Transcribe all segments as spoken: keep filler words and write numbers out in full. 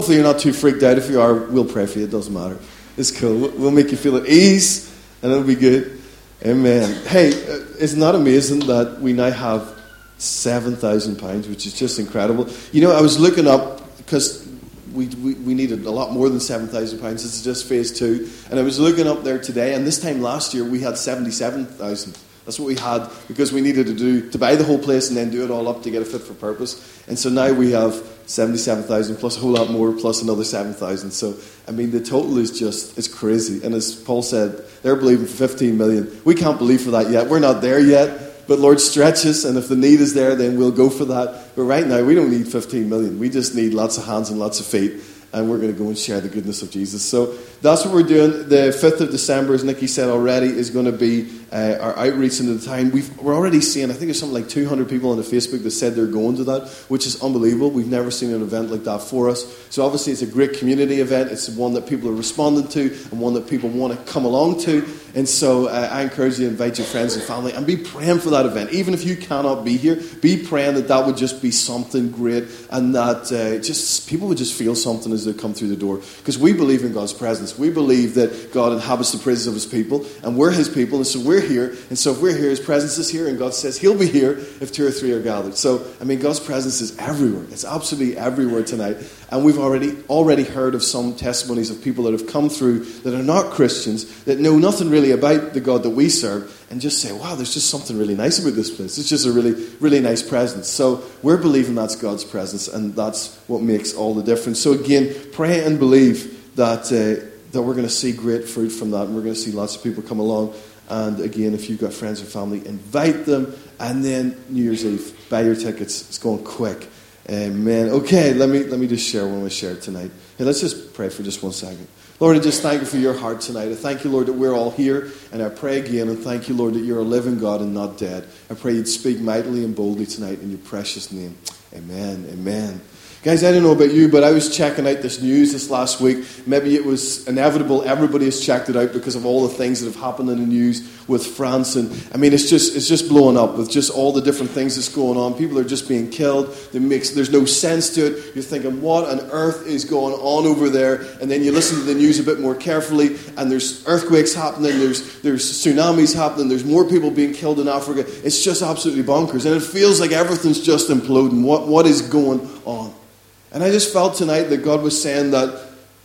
Hopefully you're not too freaked out. If you are, we'll pray for you. It doesn't matter. It's cool. We'll make you feel at ease, and it'll be good. Amen. Hey, isn't that amazing that we now have seven thousand pounds, which is just incredible. You know, I was looking up, because we, we, we needed a lot more than seven thousand pounds. This is just phase two. And I was looking up there today, and this time last year we had seventy-seven thousand. That's what we had, because we needed to do to buy the whole place and then do it all up to get it fit for purpose. And so now we have seventy-seven thousand plus a whole lot more plus another seven thousand. So, I mean, the total is just, it's crazy. And as Paul said, they're believing for fifteen million. We can't believe for that yet. We're not there yet. But Lord, stretch us, and if the need is there, then we'll go for that. But right now, we don't need fifteen million. We just need lots of hands and lots of feet. And we're going to go and share the goodness of Jesus. So that's what we're doing. The fifth of December, as Nikki said already, is going to be uh, our outreach into the town. We've, we're already seeing, I think there's something like two hundred people on the Facebook that said they're going to that, which is unbelievable. We've never seen an event like that for us. So obviously it's a great community event. It's one that people are responding to and one that people want to come along to. And so uh, I encourage you to invite your friends and family and be praying for that event. Even if you cannot be here, be praying that that would just be something great and that uh, just people would just feel something as they come through the door. Because we believe in God's presence. We believe that God inhabits the praises of his people, and we're his people, and so we're here. And so if we're here, his presence is here, and God says he'll be here if two or three are gathered. So, I mean, God's presence is everywhere. It's absolutely everywhere tonight. And we've already already heard of some testimonies of people that have come through that are not Christians, that know nothing really about the God that we serve, and just say, wow, there's just something really nice about this place. It's just a really, really nice presence. So we're believing that's God's presence, and that's what makes all the difference. So again, pray and believe that uh, that we're going to see great fruit from that, and we're going to see lots of people come along. And again, if you've got friends or family, invite them. And then New Year's Eve, buy your tickets. It's going quick. Amen. Okay, let me let me just share what I share tonight. Hey, let's just pray for just one second. Lord, I just thank you for your heart tonight. I thank you, Lord, that we're all here. And I pray again, and thank you, Lord, that you're a living God and not dead. I pray you'd speak mightily and boldly tonight in your precious name. Amen. Amen. Guys, I don't know about you, but I was checking out this news this last week. Maybe it was inevitable. Everybody has checked it out because of all the things that have happened in the news with France. And I mean, it's just it's just blowing up with just all the different things that's going on. People are just being killed. It makes, there's no sense to it. You're thinking, what on earth is going on over there? And then you listen to the news a bit more carefully, and there's earthquakes happening, there's there's tsunamis happening, there's more people being killed in Africa. It's just absolutely bonkers. And it feels like everything's just imploding. What What is going on? And I just felt tonight that God was saying that,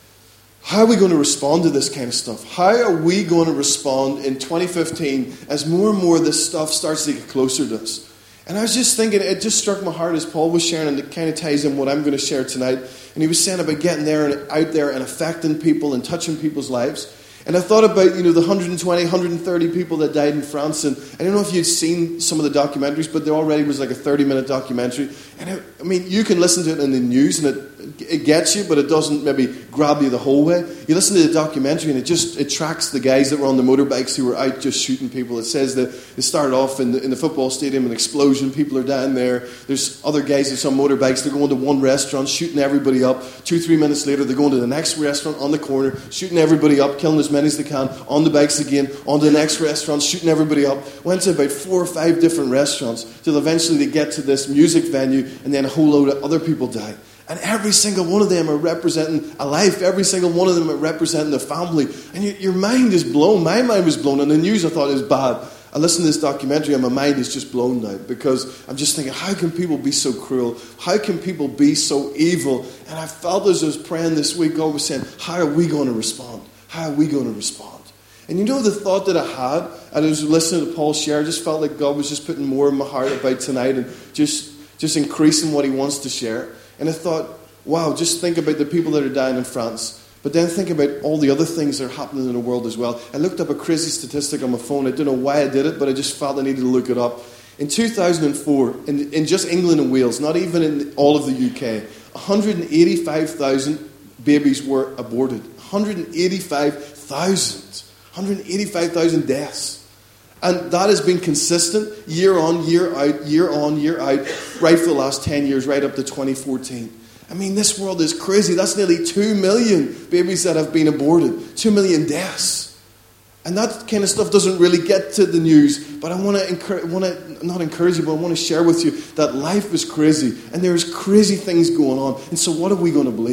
how are we going to respond to this kind of stuff? How are we going to respond in twenty fifteen as more and more of this stuff starts to get closer to us? And I was just thinking, it just struck my heart as Paul was sharing, and it kind of ties in what I'm going to share tonight. And he was saying about getting there and out there and affecting people and touching people's lives. And I thought about, you know, the one hundred twenty, one hundred thirty people that died in France. And I don't know if you'd seen some of the documentaries, but there already was like a thirty-minute documentary. And I, I mean, you can listen to it in the news and it it gets you, but it doesn't maybe grab you the whole way. You listen to the documentary and it just it tracks the guys that were on the motorbikes who were out just shooting people. It says that it started off in the, in the football stadium, an explosion, people are down there. There's other guys that's on motorbikes, they're going to one restaurant, shooting everybody up. Two, three minutes later, they're going to the next restaurant on the corner, shooting everybody up, killing as many as they can, on the bikes again, on to the next restaurant, shooting everybody up. Went to about four or five different restaurants till eventually they get to this music venue, and then a whole load of other people die. And every single one of them are representing a life. Every single one of them are representing a family. And your, your mind is blown. My mind was blown. And the news I thought is bad. I listened to this documentary and my mind is just blown now. Because I'm just thinking, how can people be so cruel? How can people be so evil? And I felt as I was praying this week, God was saying, how are we going to respond? How are we going to respond? And you know the thought that I had, and I was listening to Paul share, I just felt like God was just putting more in my heart about tonight and just, just increasing what he wants to share. And I thought, wow, just think about the people that are dying in France. But then think about all the other things that are happening in the world as well. I looked up a crazy statistic on my phone. I don't know why I did it, but I just felt I needed to look it up. In two thousand four, in, in just England and Wales, not even in all of the U K, one hundred eighty-five thousand babies were aborted. one hundred eighty-five thousand. one hundred eighty-five thousand deaths. And that has been consistent year on, year out, year on, year out, right for the last ten years, right up to twenty fourteen. I mean, this world is crazy. That's nearly two million babies that have been aborted. two million deaths. And that kind of stuff doesn't really get to the news. But I want to encourage, want to not encourage you, but I want to share with you that life is crazy. And there's crazy things going on. And so what are we going to believe?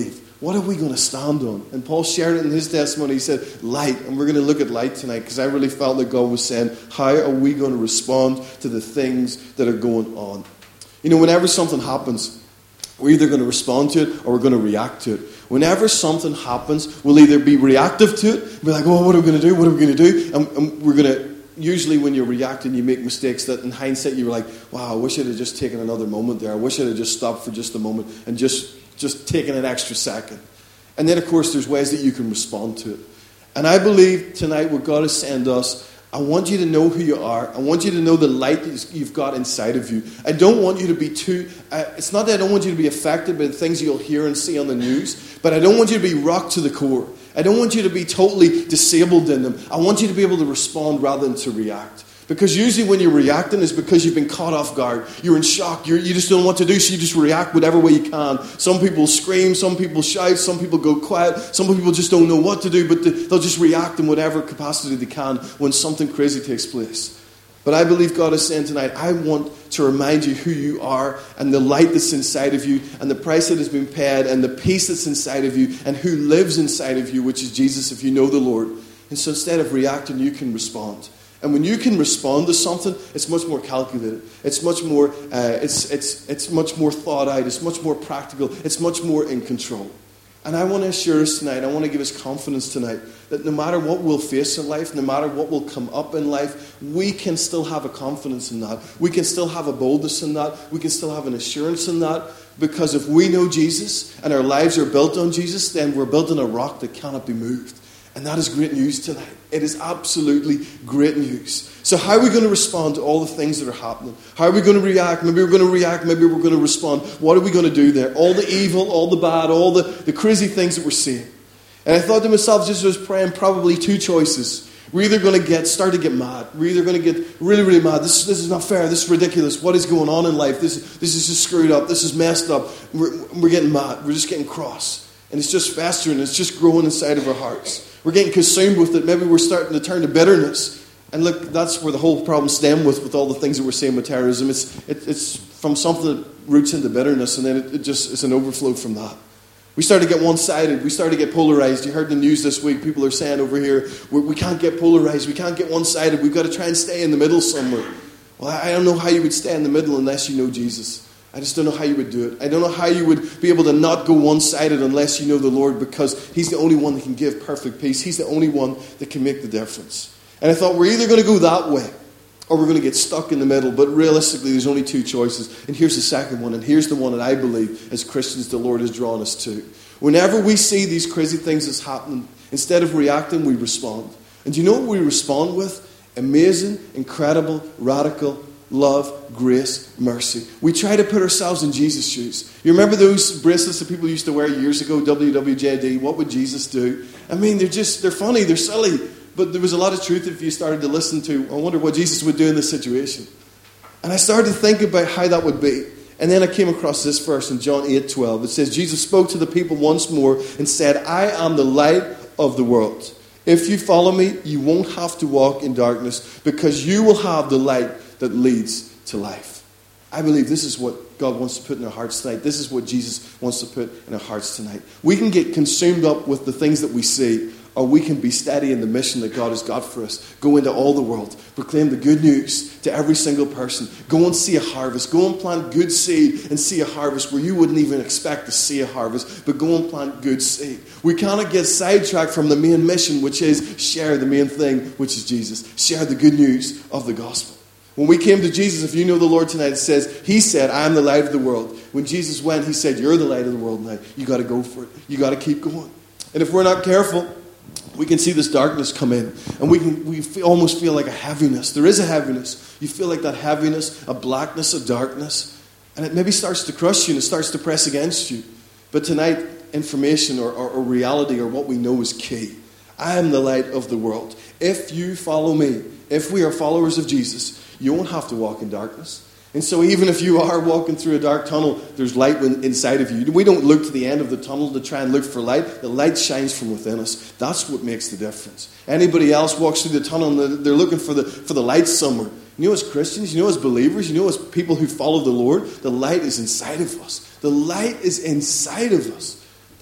What are we going to stand on? And Paul shared it in his testimony. He said, light. And we're going to look at light tonight because I really felt that God was saying, how are we going to respond to the things that are going on? You know, whenever something happens, we're either going to respond to it or we're going to react to it. Whenever something happens, we'll either be reactive to it, be like, oh, what are we going to do? What are we going to do? And, and we're going to, usually when you're reacting, you make mistakes that in hindsight you were like, wow, I wish I'd have just taken another moment there. I wish I'd have just stopped for just a moment and just... just taking an extra second. And then, of course, there's ways that you can respond to it. And I believe tonight what God is saying to us, I want you to know who you are. I want you to know the light that you've got inside of you. I don't want you to be too... Uh, it's not that I don't want you to be affected by the things you'll hear and see on the news, but I don't want you to be rocked to the core. I don't want you to be totally disabled in them. I want you to be able to respond rather than to react. Because usually when you're reacting, it's because you've been caught off guard. You're in shock. You're, you just don't know what to do, so you just react whatever way you can. Some people scream. Some people shout. Some people go quiet. Some people just don't know what to do, but they'll just react in whatever capacity they can when something crazy takes place. But I believe God is saying tonight, I want to remind you who you are and the light that's inside of you and the price that has been paid and the peace that's inside of you and who lives inside of you, which is Jesus if you know the Lord. And so instead of reacting, you can respond. And when you can respond to something, it's much more calculated. It's much more. Uh, it's it's it's much more thought out. It's much more practical. It's much more in control. And I want to assure us tonight. I want to give us confidence tonight that no matter what we'll face in life, no matter what will come up in life, we can still have a confidence in that. We can still have a boldness in that. We can still have an assurance in that. Because if we know Jesus and our lives are built on Jesus, then we're built on a rock that cannot be moved. And that is great news tonight. It is absolutely great news. So how are we going to respond to all the things that are happening? How are we going to react? Maybe we're going to react. Maybe we're going to respond. What are we going to do there? All the evil, all the bad, all the, the crazy things that we're seeing. And I thought to myself, just as I was praying, probably two choices. We're either going to get start to get mad. We're either going to get really, really mad. This, this is not fair. This is ridiculous. What is going on in life? This, this is just screwed up. This is messed up. We're, we're getting mad. We're just getting cross. And it's just festering. It's just growing inside of our hearts. We're getting consumed with it. Maybe we're starting to turn to bitterness. And look, that's where the whole problem stems with, with all the things that we're seeing with terrorism. It's, it, it's from something that roots into bitterness, and then it, it just it's an overflow from that. We start to get one-sided. We start to get polarized. You heard the news this week. People are saying over here, we, we can't get polarized. We can't get one-sided. We've got to try and stay in the middle somewhere. Well, I don't know how you would stay in the middle unless you know Jesus. I just don't know how you would do it. I don't know how you would be able to not go one-sided unless you know the Lord, because He's the only one that can give perfect peace. He's the only one that can make the difference. And I thought we're either going to go that way or we're going to get stuck in the middle. But realistically, there's only two choices. And here's the second one. And here's the one that I believe as Christians the Lord has drawn us to. Whenever we see these crazy things that's happening, instead of reacting, we respond. And do you know what we respond with? Amazing, incredible, radical love, grace, mercy. We try to put ourselves in Jesus' shoes. You remember those bracelets that people used to wear years ago, W W J D? What would Jesus do? I mean, they're just, they're funny, they're silly. But there was a lot of truth if you started to listen to, I wonder what Jesus would do in this situation. And I started to think about how that would be. And then I came across this verse in John eight twelve. It says, Jesus spoke to the people once more and said, I am the light of the world. If you follow me, you won't have to walk in darkness, because you will have the light that leads to life. I believe this is what God wants to put in our hearts tonight. This is what Jesus wants to put in our hearts tonight. We can get consumed up with the things that we see, or we can be steady in the mission that God has got for us. Go into all the world. Proclaim the good news to every single person. Go and see a harvest. Go and plant good seed and see a harvest where you wouldn't even expect to see a harvest. But go and plant good seed. We cannot get sidetracked from the main mission, which is share the main thing, which is Jesus. Share the good news of the gospel. When we came to Jesus, if you know the Lord tonight, it says, He said, I am the light of the world. When Jesus went, He said, you're the light of the world now. You got to go for it. You got to keep going. And if we're not careful, we can see this darkness come in. And we can we feel, almost feel like a heaviness. There is a heaviness. You feel like that heaviness, a blackness, a darkness. And it maybe starts to crush you and it starts to press against you. But tonight, information or, or, or reality or what we know is key. I am the light of the world. If you follow me, if we are followers of Jesus, you won't have to walk in darkness. And so even if you are walking through a dark tunnel, there's light inside of you. We don't look to the end of the tunnel to try and look for light. The light shines from within us. That's what makes the difference. Anybody else walks through the tunnel and they're looking for the, for the light somewhere. You know, as Christians, you know, as believers, you know, as people who follow the Lord, the light is inside of us. The light is inside of us.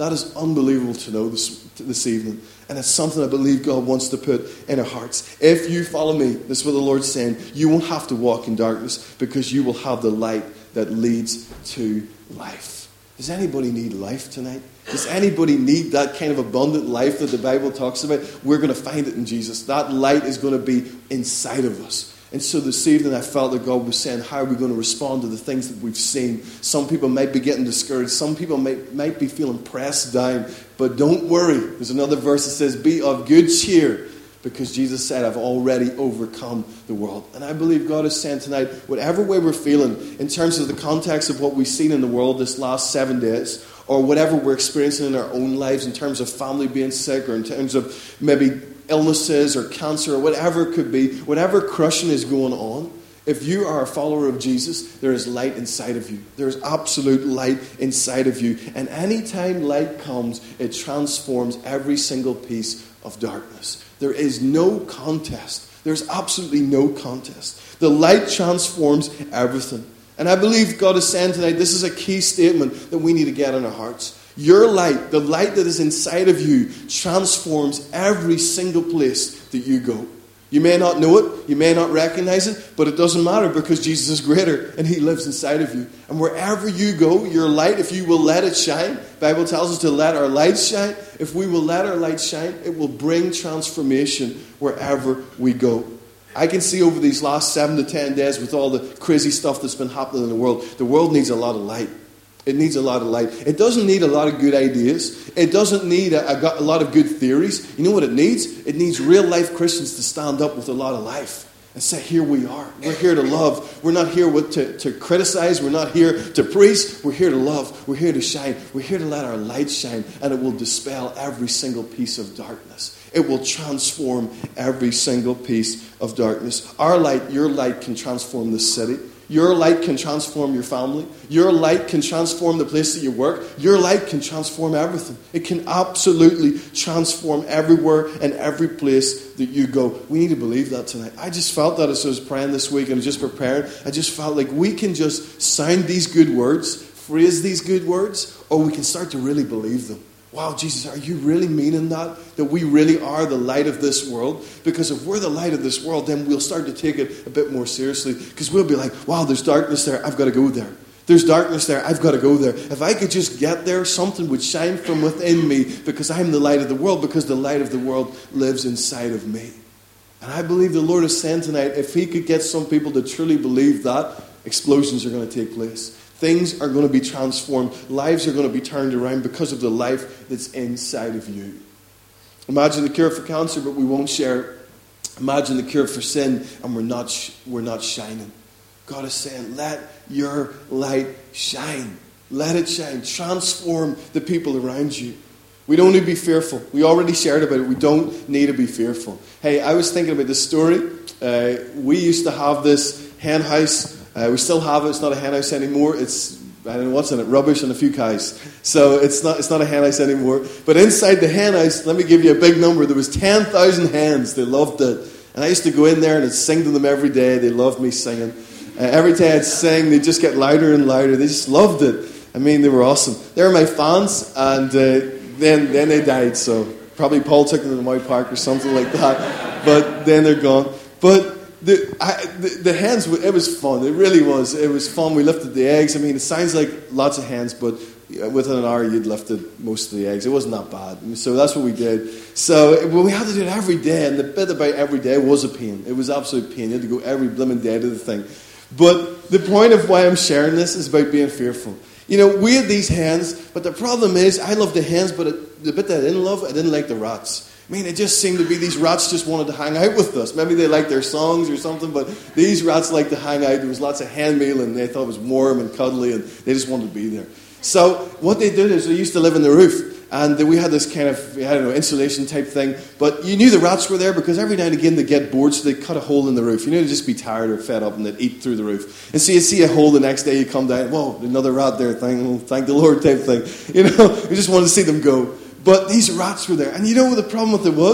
That is unbelievable to know this, this evening. And it's something I believe God wants to put in our hearts. If you follow me, this is what the Lord's saying, you won't have to walk in darkness because you will have the light that leads to life. Does anybody need life tonight? Does anybody need that kind of abundant life that the Bible talks about? We're going to find it in Jesus. That light is going to be inside of us. And so this evening I felt that God was saying, how are we going to respond to the things that we've seen? Some people might be getting discouraged. Some people might, might be feeling pressed down. But don't worry. There's another verse that says, be of good cheer. Because Jesus said, I've already overcome the world. And I believe God is saying tonight, whatever way we're feeling, in terms of the context of what we've seen in the world this last seven days, or whatever we're experiencing in our own lives, in terms of family being sick, or in terms of maybe illnesses or cancer or whatever it could be, whatever crushing is going on, if you are a follower of Jesus, there is light inside of you. There is absolute light inside of you. And anytime light comes, it transforms every single piece of darkness. There is no contest. There's absolutely no contest. The light transforms everything. And I believe God is saying tonight, this is a key statement that we need to get in our hearts. Your light, the light that is inside of you, transforms every single place that you go. You may not know it, you may not recognize it, but it doesn't matter because Jesus is greater and He lives inside of you. And wherever you go, your light, if you will let it shine, the Bible tells us to let our light shine. If we will let our light shine, it will bring transformation wherever we go. I can see over these last seven to ten days with all the crazy stuff that's been happening in the world, the world needs a lot of light. It needs a lot of light. It doesn't need a lot of good ideas. It doesn't need a, a, a lot of good theories. You know what it needs? It needs real life Christians to stand up with a lot of life and say, here we are. We're here to love. We're not here with, to, to criticize. We're not here to preach. We're here to love. We're here to shine. We're here to let our light shine, and it will dispel every single piece of darkness. It will transform every single piece of darkness. Our light, your light, can transform this city. Your light can transform your family. Your light can transform the place that you work. Your light can transform everything. It can absolutely transform everywhere and every place that you go. We need to believe that tonight. I just felt that as I was praying this week and just preparing. I just felt like we can just sound these good words, phrase these good words, or we can start to really believe them. Wow, Jesus, are you really meaning that? That we really are the light of this world? Because if we're the light of this world, then we'll start to take it a bit more seriously. Because we'll be like, wow, there's darkness there. I've got to go there. There's darkness there. I've got to go there. If I could just get there, something would shine from within me because I'm the light of the world, because the light of the world lives inside of me. And I believe the Lord is saying tonight, if He could get some people to truly believe that, explosions are going to take place. Things are going to be transformed. Lives are going to be turned around because of the life that's inside of you. Imagine the cure for cancer, but we won't share it. Imagine the cure for sin, and we're not sh- we're not shining. God is saying, let your light shine. Let it shine. Transform the people around you. We don't need to be fearful. We already shared about it. We don't need to be fearful. Hey, I was thinking about this story. Uh, we used to have this hen house. Uh, we still have it. It's not a hen house anymore. It's, I don't know what's in it, rubbish and a few cows. So it's not it's not a hen house anymore. But inside the hen house, let me give you a big number. There was ten thousand hens. They loved it. And I used to go in there and I'd sing to them every day. They loved me singing. Uh, every time I'd sing, they'd just get louder and louder. They just loved it. I mean, they were awesome. They were my fans, and uh, then then they died. So probably Paul took them to Moy Park or something like that. But then they're gone. But The, I, the the hens, it was fun. It really was. It was fun. We lifted the eggs. I mean, it sounds like lots of hens, but within an hour you'd lifted most of the eggs. It wasn't that bad. So that's what we did. So well, we had to do it every day, and the bit about every day was a pain. It was absolute pain. You had to go every blooming day to the thing. But the point of why I'm sharing this is about being fearful. You know, we had these hens, but the problem is I loved the hens, but it, the bit that I didn't love, I didn't like the rats. I mean, it just seemed to be these rats just wanted to hang out with us. Maybe they liked their songs or something, but these rats liked to hang out. There was lots of hen meal, and they thought it was warm and cuddly, and they just wanted to be there. So what they did is they used to live in the roof, and we had this kind of, I don't know, insulation type thing. But you knew the rats were there because every now and again they'd get bored, so they'd cut a hole in the roof. You know, they'd just be tired or fed up, and they'd eat through the roof. And so you'd see a hole the next day, you come down, whoa, another rat there, thank, thank the Lord type thing. You know, we just wanted to see them go. But these rats were there. And you know what the problem with it was?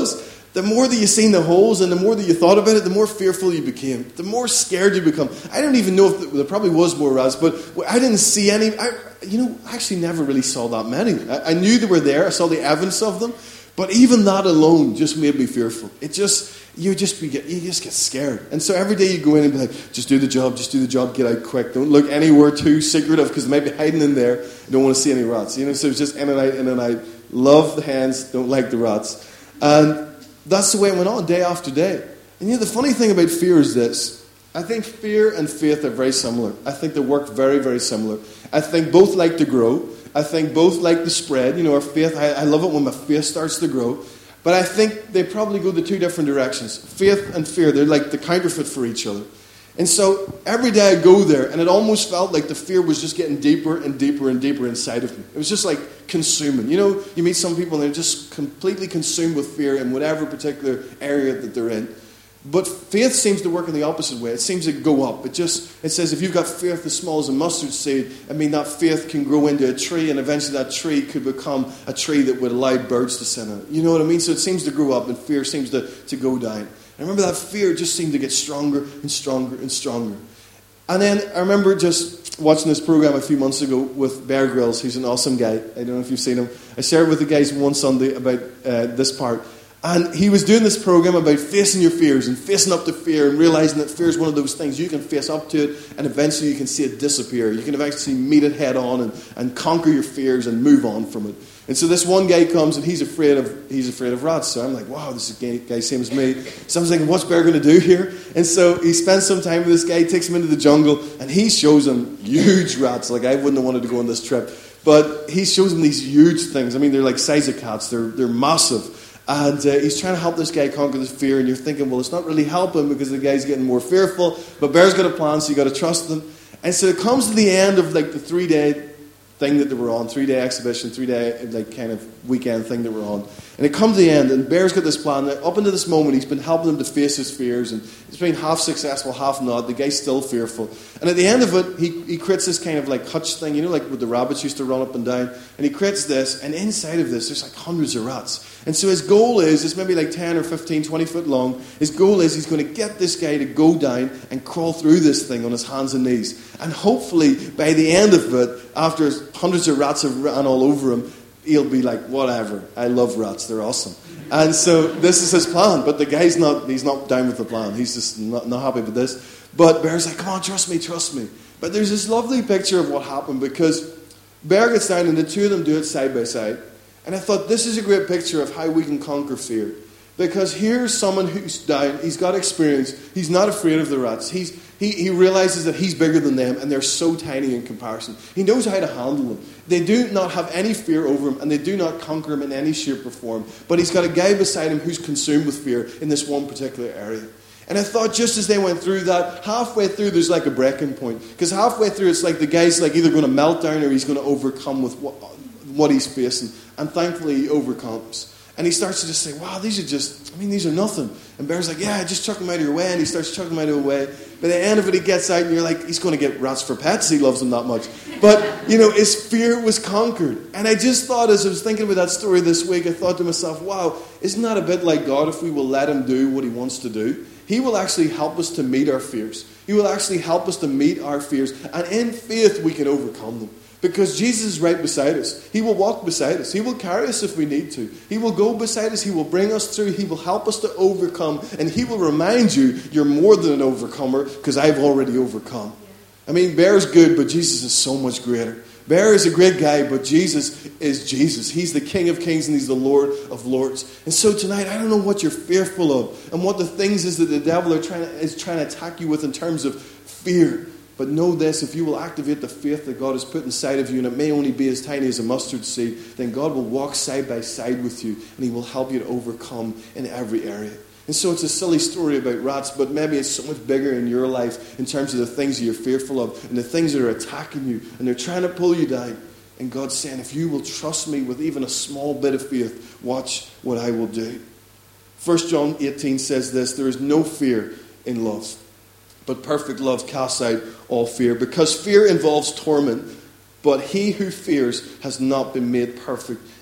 the more that you seen the holes and the more that you thought about it, the more fearful you became. The more scared you become. I don't even know if there probably was more rats, but I didn't see any. I, you know, I actually never really saw that many. I, I knew they were there. I saw the evidence of them. But even that alone just made me fearful. It just, you just be, you just get scared. And so every day you go in and be like, just do the job, just do the job, get out quick. Don't look anywhere too secretive because they might be hiding in there. You don't want to see any rats. You know, so it's just in and out, in and out. Love the hens, don't like the rats. And that's the way it went on day after day. And you know, the funny thing about fear is this. I think fear and faith are very similar. I think they work very, very similar. I think both like to grow. I think both like to spread. You know, our faith, I, I love it when my faith starts to grow. But I think they probably go the two different directions. Faith and fear, they're like the counterfeit for each other. And so every day I go there, and it almost felt like the fear was just getting deeper and deeper and deeper inside of me. It was just like consuming. You know, you meet some people and they're just completely consumed with fear in whatever particular area that they're in. But faith seems to work in the opposite way. It seems to go up. It just, it says if you've got faith as small as a mustard seed, I mean that faith can grow into a tree, and eventually that tree could become a tree that would allow birds to sit on it. You know what I mean? So it seems to grow up, and fear seems to, to go down. I remember that fear just seemed to get stronger and stronger and stronger. And then I remember just watching this program a few months ago with Bear Grylls, who's an awesome guy. I don't know if you've seen him. I shared with the guys one Sunday about uh, this part. And he was doing this program about facing your fears and facing up to fear and realizing that fear is one of those things you can face up to it and eventually you can see it disappear. You can eventually meet it head on and, and conquer your fears and move on from it. And so this one guy comes and he's afraid of he's afraid of rats. So I'm like, wow, this is a guy same as me. So I was thinking, what's Bear going to do here? And so he spends some time with this guy, takes him into the jungle, and he shows him huge rats. Like I wouldn't have wanted to go on this trip. But he shows him these huge things. I mean, they're like size of cats. They're they're massive. And uh, he's trying to help this guy conquer this fear, and you're thinking, well, it's not really helping because the guy's getting more fearful. But Bear's got a plan, so you got to trust them. And so it comes to the end of like the three-day thing that they were on, three-day exhibition, three-day like kind of weekend thing that we're on. And it comes to the end, and Bear's got this plan. Up until this moment, he's been helping him to face his fears, and he's been half successful, half not. The guy's still fearful. And at the end of it, he, he creates this kind of like hutch thing, you know, like what the rabbits used to run up and down. And he creates this, and inside of this, there's like hundreds of rats. And so his goal is, it's maybe like ten or fifteen, twenty foot long. His goal is he's going to get this guy to go down and crawl through this thing on his hands and knees. And hopefully, by the end of it, after hundreds of rats have ran all over him, he'll be like, whatever, I love rats, they're awesome. And so this is his plan, but the guy's not, he's not down with the plan. He's just not, not happy with this. But Bear's like, come on, trust me, trust me. But there's this lovely picture of what happened because Bear gets down and the two of them do it side by side. And I thought this is a great picture of how we can conquer fear. Because here's someone who's down, he's got experience, he's not afraid of the rats. He's, he, he realizes that he's bigger than them and they're so tiny in comparison. He knows how to handle them. They do not have any fear over him and they do not conquer him in any shape or form. But he's got a guy beside him who's consumed with fear in this one particular area. And I thought just as they went through that, halfway through there's like a breaking point. Because halfway through it's like the guy's like either going to melt down or he's going to overcome with what, what he's facing. And thankfully he overcomes. And he starts to just say, wow, these are just, I mean, these are nothing. And Bear's like, yeah, just chuck them out of your way. And he starts chucking them out of the way. By the end of it, he gets out and you're like, he's going to get rats for pets. He loves them that much. But, you know, his fear was conquered. And I just thought, as I was thinking about that story this week, I thought to myself, wow, isn't that a bit like God if we will let him do what he wants to do? He will actually help us to meet our fears. He will actually help us to meet our fears. And in faith, we can overcome them. Because Jesus is right beside us. He will walk beside us. He will carry us if we need to. He will go beside us. He will bring us through. He will help us to overcome. And he will remind you, you're more than an overcomer because I've already overcome. I mean, Bear's good, but Jesus is so much greater. Bear is a great guy, but Jesus is Jesus. He's the King of Kings and he's the Lord of Lords. And so tonight, I don't know what you're fearful of and what the things is that the devil are trying to, is trying to attack you with in terms of fear. But know this, if you will activate the faith that God has put inside of you, and it may only be as tiny as a mustard seed, then God will walk side by side with you, and he will help you to overcome in every area. And so it's a silly story about rats, but maybe it's so much bigger in your life in terms of the things that you're fearful of, and the things that are attacking you, and they're trying to pull you down. And God's saying, if you will trust me with even a small bit of faith, watch what I will do. First John eighteen says this, there is no fear in love. But perfect love casts out all fear, because fear involves torment. But he who fears has not been made perfect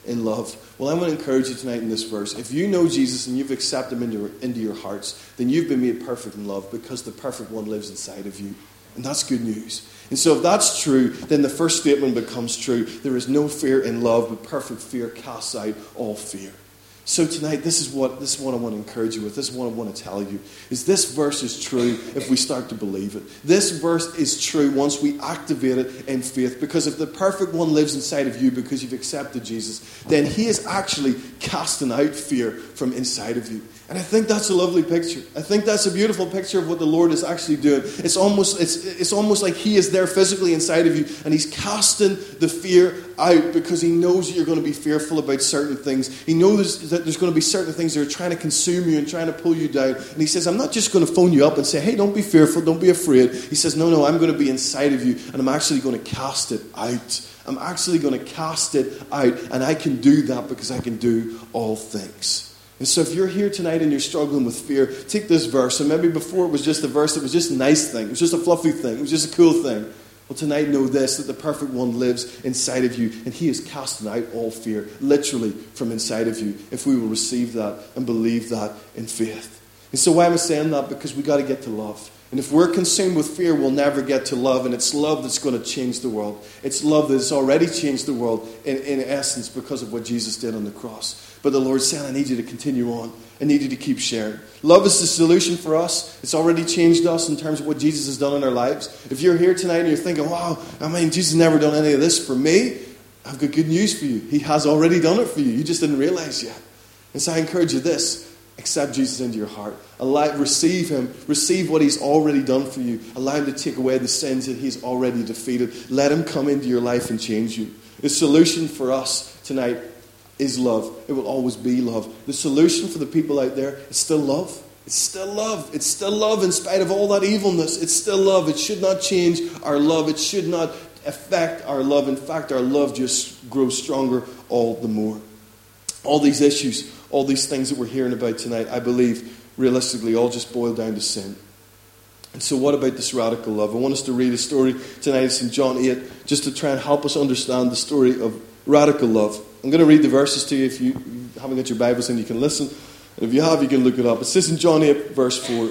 in love. Well, I'm going to encourage you tonight in this verse. If you know Jesus and you've accepted him into, into your hearts, then you've been made perfect in love because the perfect one lives inside of you. And that's good news. And so if that's true, then the first statement becomes true. There is no fear in love, but perfect fear casts out all fear. So tonight, this is what this is what I want to encourage you with. This is what I want to tell you. Is this verse is true if we start to believe it. This verse is true once we activate it in faith. Because if the perfect one lives inside of you because you've accepted Jesus, then he is actually casting out fear from inside of you. And I think that's a lovely picture. I think that's a beautiful picture of what the Lord is actually doing. It's almost it's it's almost like he is there physically inside of you, and he's casting the fear out because he knows you're going to be fearful about certain things. He knows that there's going to be certain things that are trying to consume you and trying to pull you down. And he says, I'm not just going to phone you up and say, hey, don't be fearful, don't be afraid. He says, no, no, I'm going to be inside of you, and I'm actually going to cast it out. I'm actually going to cast it out, and I can do that because I can do all things. And so if you're here tonight and you're struggling with fear, take this verse. And maybe before it was just a verse that was just a nice thing. It was just a fluffy thing. It was just a cool thing. Well, tonight know this, that the perfect one lives inside of you. And he is casting out all fear, literally from inside of you, if we will receive that and believe that in faith. And so why am I saying that? Because we got to get to love. And if we're consumed with fear, we'll never get to love. And it's love that's going to change the world. It's love that's already changed the world in, in essence because of what Jesus did on the cross. But the Lord's saying, I need you to continue on. I need you to keep sharing. Love is the solution for us. It's already changed us in terms of what Jesus has done in our lives. If you're here tonight and you're thinking, wow, I mean, Jesus has never done any of this for me, I've got good news for you. He has already done it for you. You just didn't realize yet. And so I encourage you this. Accept Jesus into your heart. Allow, receive him. Receive what he's already done for you. Allow him to take away the sins that he's already defeated. Let him come into your life and change you. The solution for us tonight is love. It will always be love. The solution for the people out there is still love. It's still love. It's still love in spite of all that evilness. It's still love. It should not change our love. It should not affect our love. In fact, our love just grows stronger all the more. All these issues, all these things that we're hearing about tonight, I believe, realistically, all just boil down to sin. And so what about this radical love? I want us to read a story tonight. It's in John eight, just to try and help us understand the story of radical love. I'm going to read the verses to you. If you haven't got your Bibles in, you can listen. And if you have, you can look it up. It says in John eight, verse four,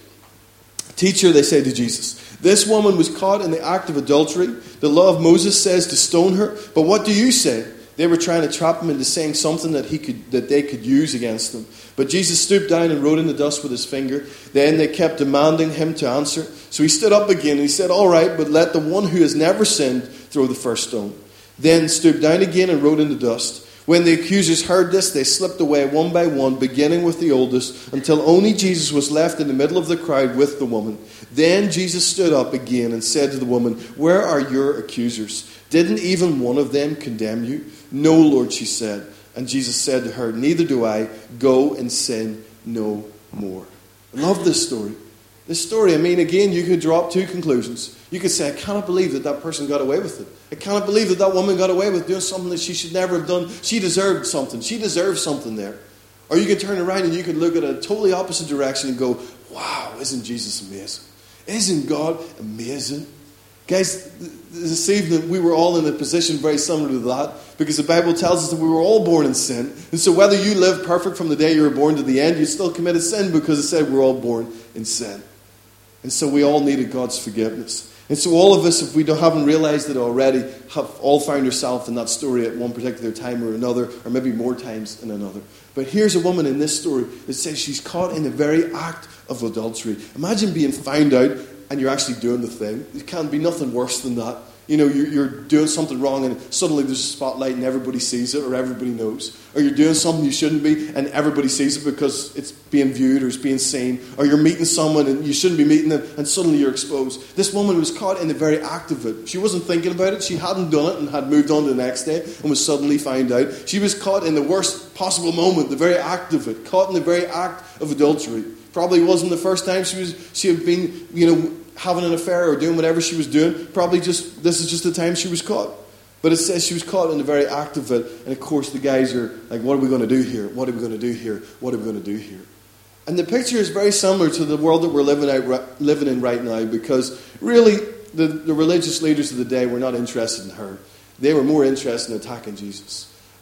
Teacher, they said to Jesus, this woman was caught in the act of adultery. The law of Moses says to stone her. But what do you say? They were trying to trap him into saying something that he could, that they could use against him. But Jesus stooped down and wrote in the dust with his finger. Then they kept demanding him to answer. So he stood up again and he said, all right, but let the one who has never sinned throw the first stone. Then stooped down again and wrote in the dust. When the accusers heard this, they slipped away one by one, beginning with the oldest, until only Jesus was left in the middle of the crowd with the woman. Then Jesus stood up again and said to the woman, where are your accusers? Didn't even one of them condemn you? No, Lord, she said. And Jesus said to her, neither do I. Go and sin no more. I love this story. This story, I mean, again, you could draw up two conclusions. You could say, I cannot believe that that person got away with it. I cannot believe that that woman got away with doing something that she should never have done. She deserved something. She deserved something there. Or you could turn around and you could look at a totally opposite direction and go, wow, isn't Jesus amazing? Isn't God amazing? Guys, this evening we were all in a position very similar to that, because the Bible tells us that we were all born in sin. And so whether you lived perfect from the day you were born to the end, you still committed sin because it said we're all born in sin. And so we all needed God's forgiveness. And so all of us, if we don't, haven't realized it already, have all found ourselves in that story at one particular time or another, or maybe more times in another. But here's a woman in this story that says she's caught in the very act of adultery. Imagine being found out and you're actually doing the thing. It can't be nothing worse than that. You know, you're, you're doing something wrong and suddenly there's a spotlight and everybody sees it or everybody knows. Or you're doing something you shouldn't be and everybody sees it because it's being viewed or it's being seen. Or you're meeting someone and you shouldn't be meeting them and suddenly you're exposed. This woman was caught in the very act of it. She wasn't thinking about it. She hadn't done it and had moved on to the next day and was suddenly found out. She was caught in the worst possible moment, the very act of it. Caught in the very act of adultery. Probably wasn't the first time she was. She had been, you know, having an affair or doing whatever she was doing. Probably just, this is just the time she was caught. But it says she was caught in the very act of it. And of course the guys are like, what are we going to do here? What are we going to do here? What are we going to do here? And the picture is very similar to the world that we're living out, living in right now, because really the, the religious leaders of the day were not interested in her. They were more interested in attacking Jesus.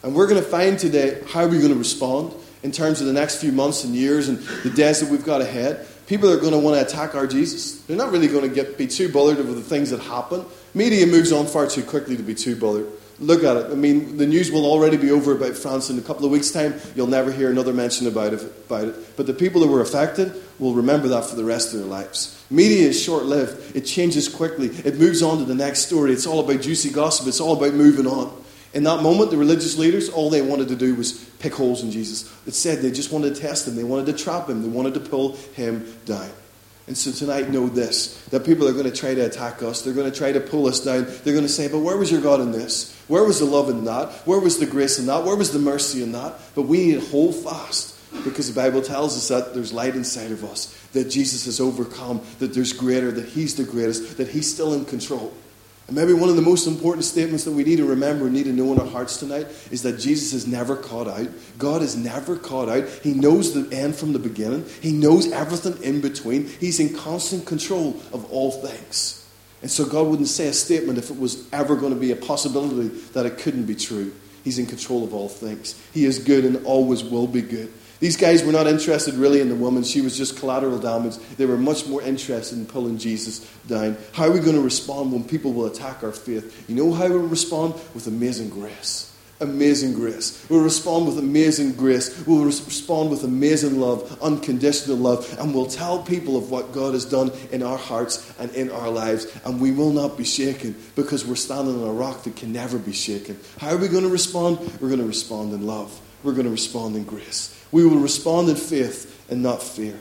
And we're going to find today how are we going to respond in terms of the next few months and years and the days that we've got ahead. People are going to want to attack our Jesus. They're not really going to get be too bothered over the things that happen. Media moves on far too quickly to be too bothered. Look at it. I mean, the news will already be over about France in a couple of weeks' time. You'll never hear another mention about it. About it. But the people that were affected will remember that for the rest of their lives. Media is short-lived. It changes quickly. It moves on to the next story. It's all about juicy gossip. It's all about moving on. In that moment, the religious leaders, all they wanted to do was pick holes in Jesus. It said they just wanted to test him. They wanted to trap him. They wanted to pull him down. And so tonight, know this, that people are going to try to attack us. They're going to try to pull us down. They're going to say, but where was your God in this? Where was the love in that? Where was the grace in that? Where was the mercy in that? But we need to hold fast, because the Bible tells us that there's light inside of us, that Jesus has overcome, that there's greater, that he's the greatest, that he's still in control. And maybe one of the most important statements that we need to remember and need to know in our hearts tonight is that Jesus is never caught out. God is never caught out. He knows the end from the beginning. He knows everything in between. He's in constant control of all things. And so God wouldn't say a statement if it was ever going to be a possibility that it couldn't be true. He's in control of all things. He is good and always will be good. These guys were not interested really in the woman. She was just collateral damage. They were much more interested in pulling Jesus down. How are we going to respond when people will attack our faith? You know how we'll respond? With amazing grace. Amazing grace. We'll respond with amazing grace. We'll respond with amazing love, unconditional love. And we'll tell people of what God has done in our hearts and in our lives. And we will not be shaken, because we're standing on a rock that can never be shaken. How are we going to respond? We're going to respond in love. We're going to respond in grace. We will respond in faith and not fear.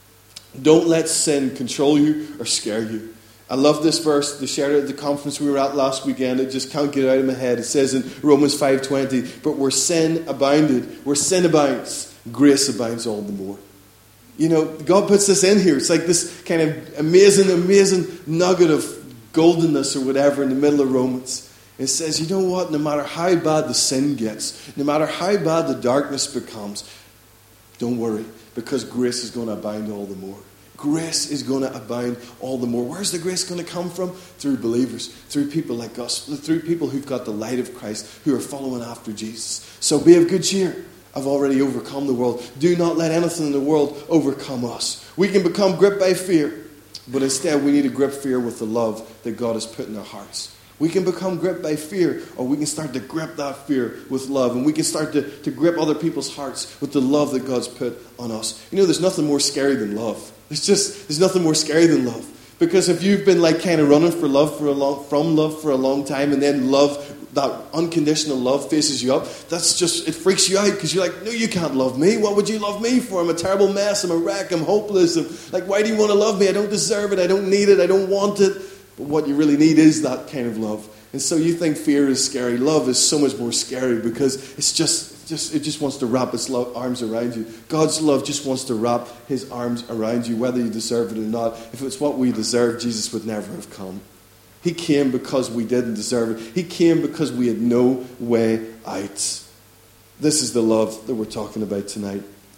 Don't let sin control you or scare you. I love this verse. They shared it at the conference we were at last weekend. It just can't get out of my head. It says in Romans five twenty, but where sin abounded, where sin abounds, grace abounds all the more. You know, God puts this in here. It's like this kind of amazing, amazing nugget of goldenness or whatever in the middle of Romans. It says, you know what? No matter how bad the sin gets, no matter how bad the darkness becomes, don't worry, because grace is going to abound all the more. Grace is going to abound all the more. Where's the grace going to come from? Through believers, through people like us, through people who've got the light of Christ, who are following after Jesus. So be of good cheer. I've already overcome the world. Do not let anything in the world overcome us. We can become gripped by fear, but instead we need to grip fear with the love that God has put in our hearts. We can become gripped by fear, or we can start to grip that fear with love. And we can start to, to grip other people's hearts with the love that God's put on us. You know, there's nothing more scary than love. There's just, there's nothing more scary than love. Because if you've been like kind of running for love for a long, from love for a long time, and then love, that unconditional love faces you up, that's just, it freaks you out, because you're like, no, you can't love me. What would you love me for? I'm a terrible mess. I'm a wreck. I'm hopeless. I'm like, why do you want to love me? I don't deserve it. I don't need it. I don't want it. But what you really need is that kind of love. And so you think fear is scary. Love is so much more scary, because it's just, just it just wants to wrap its lo- arms around you. God's love just wants to wrap his arms around you, whether you deserve it or not. If it's what we deserve, Jesus would never have come. He came because we didn't deserve it. He came because we had no way out. This is the love that we're talking about tonight.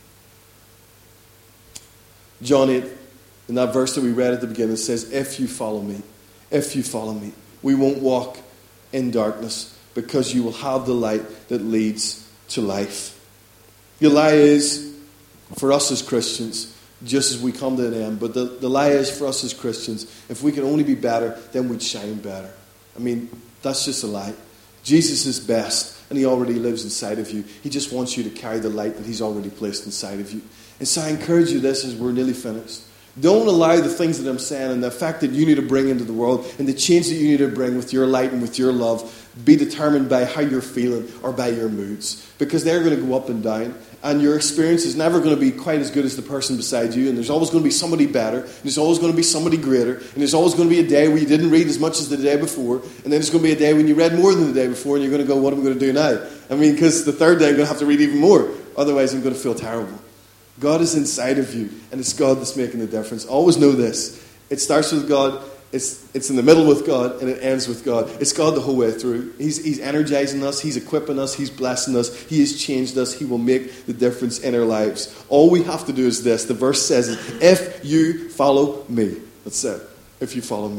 John eight, in that verse that we read at the beginning, says, if you follow me, if you follow me, we won't walk in darkness, because you will have the light that leads to life. The lie is, for us as Christians, just as we come to an end, but the, the lie is for us as Christians, if we can only be better, then we'd shine better. I mean, that's just a lie. Jesus is best, and he already lives inside of you. He just wants you to carry the light that he's already placed inside of you. And so I encourage you this as we're nearly finished. Don't allow the things that I'm saying and the fact that you need to bring into the world and the change that you need to bring with your light and with your love be determined by how you're feeling or by your moods. Because they're going to go up and down. And your experience is never going to be quite as good as the person beside you. And there's always going to be somebody better. And there's always going to be somebody greater. And there's always going to be a day where you didn't read as much as the day before. And then there's going to be a day when you read more than the day before. And you're going to go, what am I going to do now? I mean, because the third day I'm going to have to read even more. Otherwise I'm going to feel terrible. God is inside of you, and it's God that's making the difference. Always know this. It starts with God, it's it's in the middle with God, and it ends with God. It's God the whole way through. He's, he's energizing us, He's equipping us, He's blessing us, He has changed us, He will make the difference in our lives. All we have to do is this. The verse says, if you follow me. That's it. If you follow me.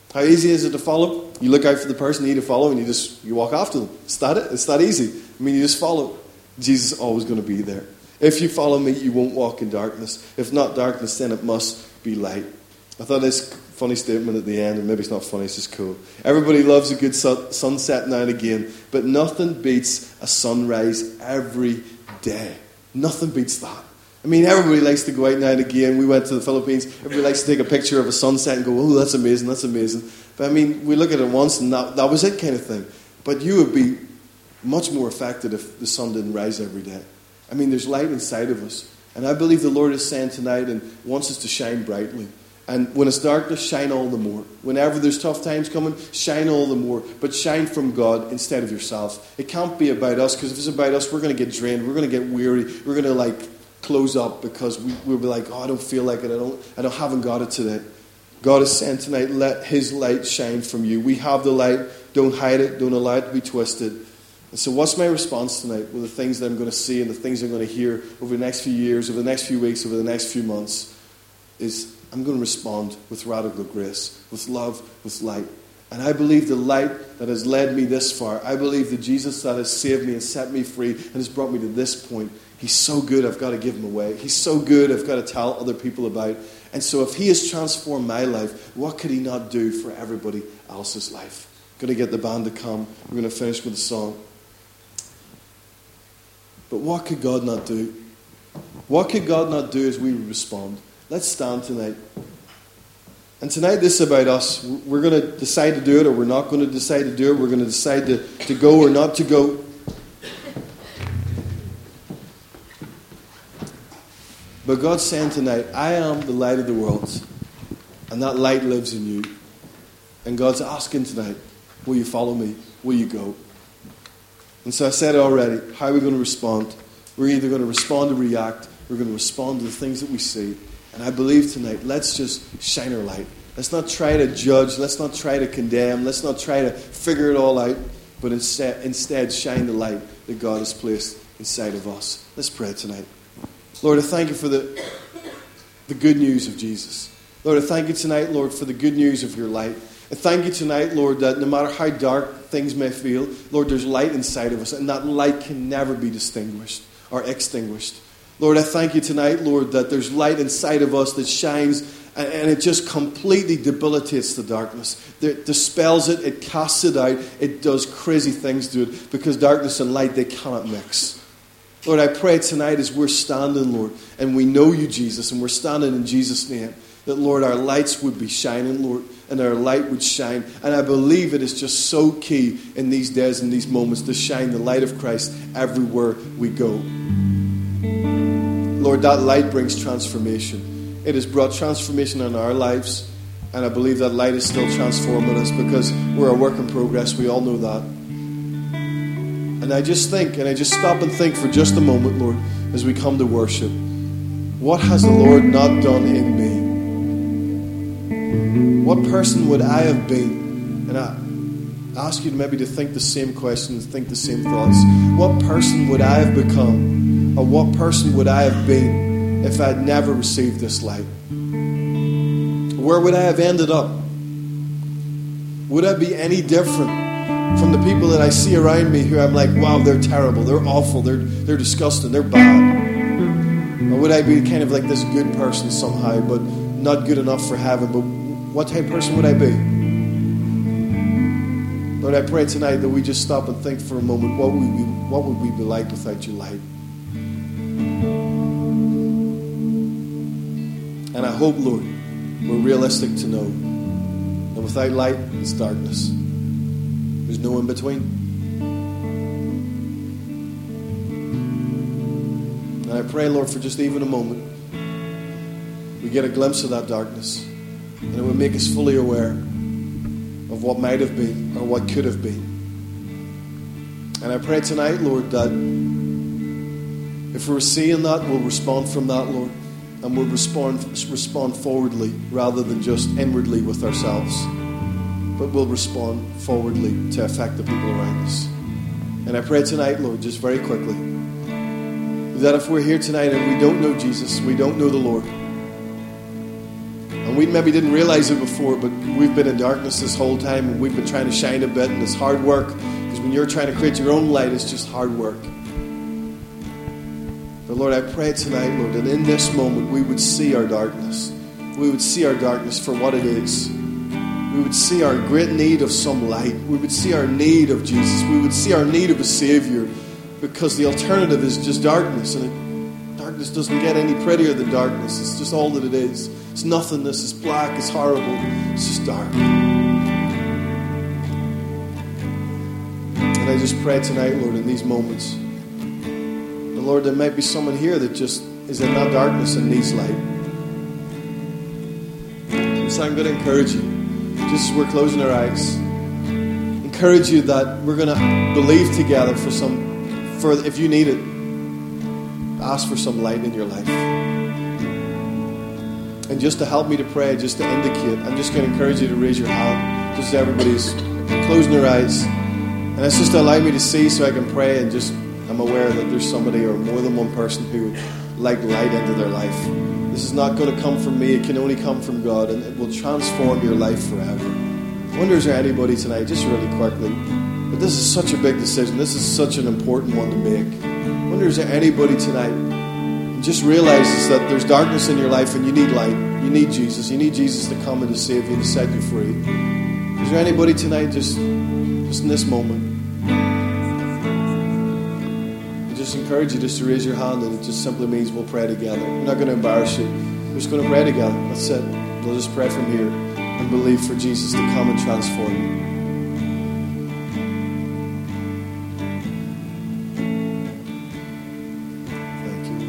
How easy is it to follow? You look out for the person you need to follow and you just you walk after them. It's that it? It's that easy. I mean, you just follow. Jesus is always going to be there. If you follow me, you won't walk in darkness. If not darkness, then it must be light. I thought this funny statement at the end, and maybe it's not funny, it's just cool. Everybody loves a good sun- sunset now and again, but nothing beats a sunrise every day. Nothing beats that. I mean, everybody likes to go out now and again. We went to the Philippines. Everybody likes to take a picture of a sunset and go, oh, that's amazing, that's amazing. But I mean, we look at it once and that, that was it kind of thing. But you would be much more affected if the sun didn't rise every day. I mean, there's light inside of us. And I believe the Lord is saying tonight and wants us to shine brightly. And when it's darkness, shine all the more. Whenever there's tough times coming, shine all the more. But shine from God instead of yourself. It can't be about us, because if it's about us, we're going to get drained. We're going to get weary. We're going to like close up because we, we'll be like, oh, I don't feel like it. I don't, I don't haven't got it today. God is saying tonight, let His light shine from you. We have the light. Don't hide it. Don't allow it to be twisted. And so what's my response tonight with the things that I'm going to see and the things I'm going to hear over the next few years, over the next few weeks, over the next few months, is I'm going to respond with radical grace, with love, with light. And I believe the light that has led me this far, I believe the Jesus that has saved me and set me free and has brought me to this point, He's so good, I've got to give Him away. He's so good, I've got to tell other people about. And so if He has transformed my life, what could He not do for everybody else's life? I'm going to get the band to come. We're going to finish with a song. But what could God not do? What could God not do as we respond? Let's stand tonight. And tonight this is about us. We're going to decide to do it, or we're not going to decide to do it. We're going to decide to, to go or not to go. But God's saying tonight, I am the light of the world. And that light lives in you. And God's asking tonight, will you follow me? Will you go? And so I said already, how are we going to respond? We're either going to respond or react. We're going to respond to the things that we see. And I believe tonight, let's just shine our light. Let's not try to judge. Let's not try to condemn. Let's not try to figure it all out. But instead, instead shine the light that God has placed inside of us. Let's pray tonight. Lord, I thank You for the, the good news of Jesus. Lord, I thank You tonight, Lord, for the good news of Your light. I thank You tonight, Lord, that no matter how dark things may feel, Lord, there's light inside of us. And that light can never be distinguished or extinguished. Lord, I thank You tonight, Lord, that there's light inside of us that shines and, and it just completely debilitates the darkness. It dispels it, it casts it out, it does crazy things to it because darkness and light, they cannot mix. Lord, I pray tonight as we're standing, Lord, and we know You, Jesus, and we're standing in Jesus' name, that, Lord, our lights would be shining, Lord, and our light would shine. And I believe it is just so key in these days and these moments to shine the light of Christ everywhere we go. Lord, that light brings transformation. It has brought transformation in our lives, and I believe that light is still transforming us because we're a work in progress. We all know that. And I just think, and I just stop and think for just a moment, Lord, as we come to worship, what has the Lord not done in me? What person would I have been? And I ask you maybe to think the same questions, think the same thoughts. What person would I have become? Or what person would I have been if I had never received this light? Where would I have ended up? Would I be any different from the people that I see around me who I'm like, wow, they're terrible, they're awful, they're, they're disgusting, they're bad? Or would I be kind of like this good person somehow, but not good enough for heaven? But what type of person would I be? Lord, I pray tonight that we just stop and think for a moment, what would we, what would we be like without Your light? And I hope, Lord, we're realistic to know that without light, it's darkness. There's no in between. And I pray, Lord, for just even a moment, we get a glimpse of that darkness, and it would make us fully aware of what might have been or what could have been. And I pray tonight, Lord, that if we're seeing that, we'll respond from that, Lord. And we'll respond, respond forwardly rather than just inwardly with ourselves. But we'll respond forwardly to affect the people around us. And I pray tonight, Lord, just very quickly, that if we're here tonight and we don't know Jesus, we don't know the Lord, and we maybe didn't realize it before, but we've been in darkness this whole time, and we've been trying to shine a bit, and it's hard work. Because when you're trying to create your own light, it's just hard work. But Lord, I pray tonight, Lord, that in this moment we would see our darkness. We would see our darkness for what it is. We would see our great need of some light. We would see our need of Jesus. We would see our need of a Savior, because the alternative is just darkness. And it, darkness doesn't get any prettier than darkness. It's just all that it is. It's nothingness. It's black. It's horrible. It's just dark. And I just pray tonight, Lord, in these moments, and Lord, there might be someone here that just is in that darkness and needs light. So I'm going to encourage you, just as we're closing our eyes, encourage you that we're going to believe together for some, for if you need it, ask for some light in your life. And just to help me to pray, just to indicate, I'm just going to encourage you to raise your hand, just as everybody's closing their eyes. And it's just to allow me to see so I can pray, and just, I'm aware that there's somebody or more than one person who would like light into their life. This is not going to come from me. It can only come from God, and it will transform your life forever. I wonder, is there anybody tonight, just really quickly, but this is such a big decision. This is such an important one to make. I wonder, is there anybody tonight who just realizes that there's darkness in your life and you need light. You need Jesus. You need Jesus to come and to save you, to set you free. Is there anybody tonight just, just in this moment? Just encourage you just to raise your hand, and it just simply means we'll pray together. We're not going to embarrass you. We're just going to pray together. That's it. We'll just pray from here and believe for Jesus to come and transform you. Thank you.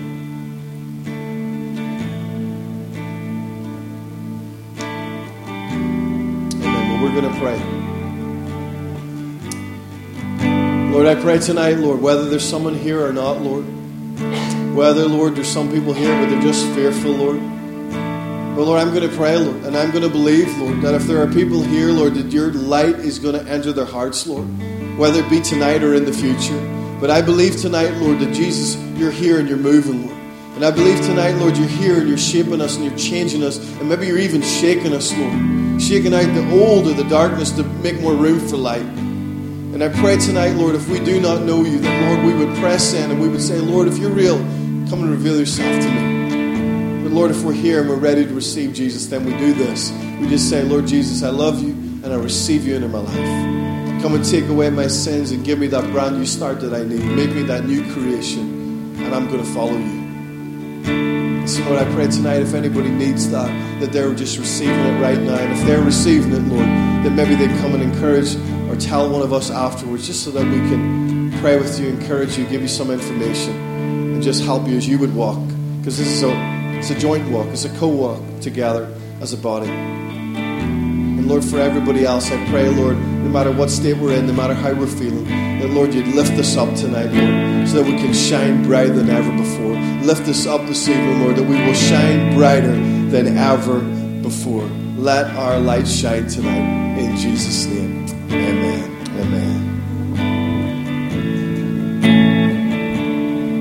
Amen. Well, we're going to pray. Lord, I pray tonight, Lord, whether there's someone here or not, Lord, whether, Lord, there's some people here, but they're just fearful, Lord. But, Lord, I'm going to pray, Lord, and I'm going to believe, Lord, that if there are people here, Lord, that your light is going to enter their hearts, Lord, whether it be tonight or in the future. But I believe tonight, Lord, that Jesus, you're here and you're moving, Lord. And I believe tonight, Lord, you're here and you're shaping us and you're changing us, and maybe you're even shaking us, Lord, shaking out the old or the darkness to make more room for light. And I pray tonight, Lord, if we do not know you, that, Lord, we would press in and we would say, Lord, if you're real, come and reveal yourself to me. But, Lord, if we're here and we're ready to receive Jesus, then we do this. We just say, Lord Jesus, I love you and I receive you into my life. Come and take away my sins and give me that brand new start that I need. Make me that new creation, and I'm going to follow you. So, Lord, I pray tonight if anybody needs that, that they're just receiving it right now. And if they're receiving it, Lord, then maybe they come and encourage or tell one of us afterwards, just so that we can pray with you, encourage you, give you some information, and just help you as you would walk. Because this is a, it's a joint walk. It's a co-walk together as a body. And Lord, for everybody else, I pray, Lord, no matter what state we're in, no matter how we're feeling, that, Lord, you'd lift us up tonight, Lord, so that we can shine brighter than ever before. Lift us up this evening, Lord, that we will shine brighter than ever before. Let our light shine tonight. In Jesus' name, amen. Amen.